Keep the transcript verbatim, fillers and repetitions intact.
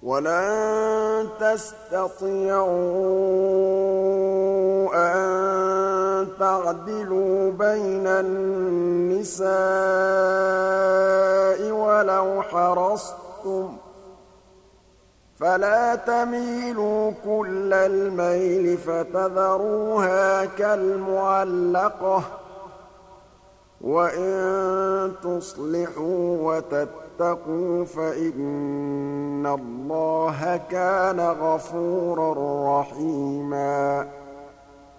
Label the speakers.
Speaker 1: وَلَن تَسْتَطِيعُوا أَن تَعْدِلُوا بَيْنَ النِّسَاءِ وَلَوْ حَرَصْتُمْ ۖ فَلَا تَمِيلُوا كُلَّ الْمَيْلِ فَتَذَرُوهَا كَالْمُعَلَّقَةِ ۚ وَإِن تُصْلِحُوا وَتَتَّقُوا فَإِنَّ اللَّهَ كَانَ غَفُورًا رَّحِيمًا